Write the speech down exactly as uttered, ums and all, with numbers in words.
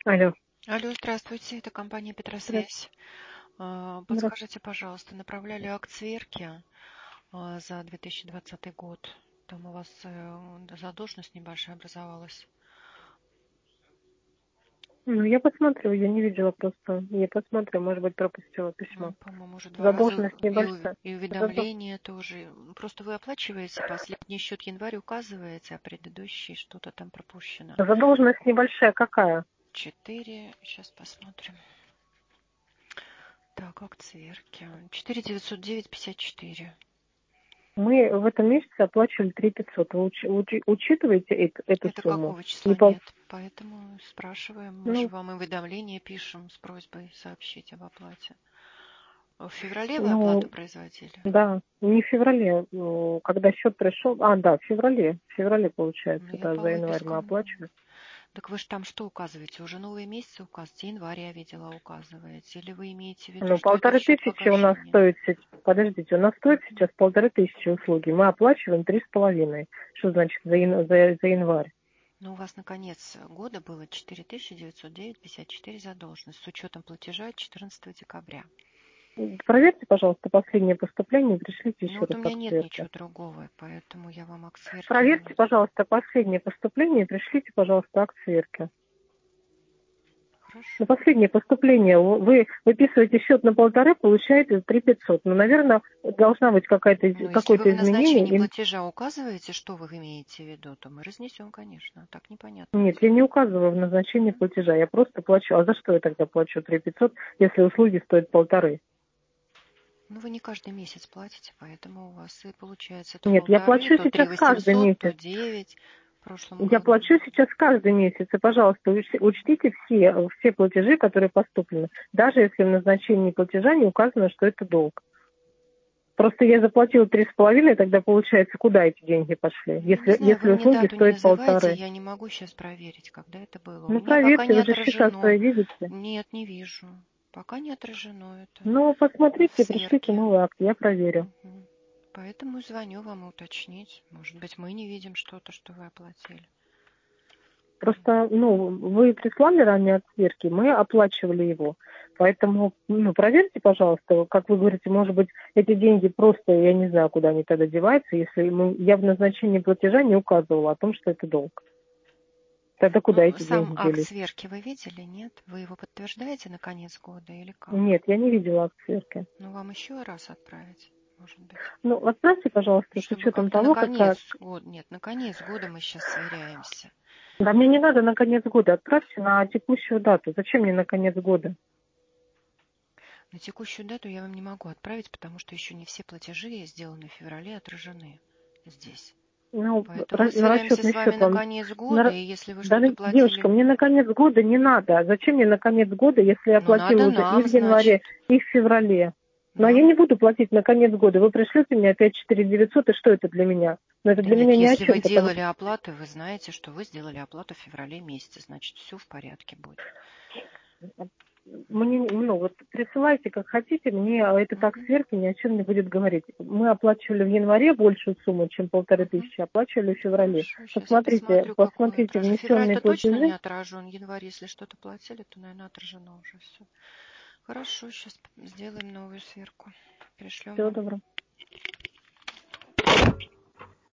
Алло, Алло, здравствуйте, это компания здра- Петросвязь. А, здравствуйте. Подскажите, пожалуйста, направляли акцверки а, за две тысячи двадцатый год. Там у вас э, задолженность небольшая образовалась. Ну, я посмотрю, я не видела просто. Я посмотрю, может быть, пропустила Ну, письмо. по-моему, уже два раза Задолженность и, ув- небольшая. и Задол- уведомление тоже. Просто вы оплачиваете, последний счет январь указываете, а предыдущий что-то там пропущено. Задолженность небольшая какая? Четыре, сейчас посмотрим. Так, акцверки. Четыре девятьсот девять пятьдесят четыре. Мы в этом месяце оплачивали три тысячи пятьсот. Вы учи- учи- учитываете эт- эту Это сумму? какого Не числа пол... нет? Поэтому спрашиваем. Мы же Ну, вам и уведомление пишем с просьбой сообщить об оплате. В феврале вы оплату ну, производили? да, не в феврале, ну, когда счет пришел. А, да, в феврале. В феврале, получается, Ну, я да, по за январь мы выпискам. оплачивали. Так вы же там что указываете? Уже новые месяцы указываете? Январь, я видела, указываете. Или вы имеете в виду, Ну, что это полторы счет тысячи у нас погашения? стоит сейчас. Подождите, у нас стоит сейчас полторы тысячи услуги. Мы оплачиваем три с половиной. Что значит за, ян- за, за январь? Но у вас на конец года было четыре тысячи девятьсот девять пятьдесят четыре задолженность с учетом платежа четырнадцатого декабря. Проверьте, пожалуйста, последнее поступление и пришлите Ну еще вот раз у меня нет акцверки. ничего другого, поэтому я вам аксверки. Проверьте, пожалуйста, последнее поступление и пришлите, пожалуйста, акцверки. Хорошо. На последнее поступление вы выписываете счет на полторы, получаете три тысячи пятьсот. Ну, наверное, должна быть какая-то, Ну, если вы какое-то в назначении изменение. платежа указываете, что вы имеете в виду, то мы разнесем, конечно. Так непонятно Нет, все. я не указываю в назначении платежа, я просто плачу. А за что я тогда плачу три тысячи пятьсот, если услуги стоят полторы? Ну, вы не каждый месяц платите, поэтому у вас и получается то Нет, я полторы, плачу то три сейчас каждый восемьсот, то месяц. девять в прошлом Я году. плачу сейчас каждый месяц. И, пожалуйста, уч- учтите все, все платежи, которые поступлены. Даже если в назначении платежа не указано, что это долг. Просто я заплатила три с половиной, тогда получается, куда эти деньги пошли? Ну, я не Если, знаю, вы если мне услуги дату не стоят называете, полторы. я не могу сейчас проверить, когда это было. У Ну, меня пока проверьте, не вы же счета отражено. свои видите. Нет, не вижу. Пока не отражено это Ну, в посмотрите, пришлите сверке. новый акт, я проверю. Мгм. Поэтому звоню вам уточнить. Может быть, мы не видим что-то, что вы оплатили. Просто, ну, вы прислали ранее от сверки, мы оплачивали его. Поэтому, ну, проверьте, пожалуйста, как вы говорите, может быть, эти деньги просто, я не знаю, куда они тогда деваются, если мы, я в назначении платежа не указывала о том, что это долг. Тогда куда Ну, эти сам деньги акт делись? сверки вы видели, нет? Вы его подтверждаете на конец года или как? Нет, я не видела акт сверки. Ну, вам еще раз отправить, может быть. Ну, отправьте, пожалуйста, с Чтобы учетом как-то на того, какая... конец года... Нет, на конец года мы сейчас сверяемся. Да мне не надо на конец года, отправьте на текущую дату. Зачем мне на конец года? На текущую дату я вам не могу отправить, потому что еще не все платежи, сделанные в феврале, отражены здесь. Ну, Поэтому мы ра- на сверяемся с расчетный вами счет на вам... конец на года, ра- и если вы Да, что-то девушка, платили... мне на конец года не надо. А зачем мне на конец года, если я Ну, оплатила надо уже и нам, в январе, значит. и в феврале? Но я Нам. не буду платить на конец года. Вы пришлете мне опять четыре тысячи девятьсот, и что это для меня? Но это Да для нет, меня ни о если вы чем, потому делали оплату, вы знаете, что вы сделали оплату в феврале месяце, значит, все в порядке будет. что мне, ну, вот присылайте как хотите, мне это так Мгм, сверху ни о чем не будет говорить. Мы оплачивали в январе большую сумму, чем полторы мгм. тысячи, оплачивали в феврале. Хорошо, сейчас я Посмотрите, посмотрю, какой посмотрите отражен. внесенные Февраль-то точно не платежи. отражен. Январь, если что-то платили, то, наверное, отражено уже все. Хорошо, сейчас сделаем новую сверку. Пришлем Всего вам. доброго.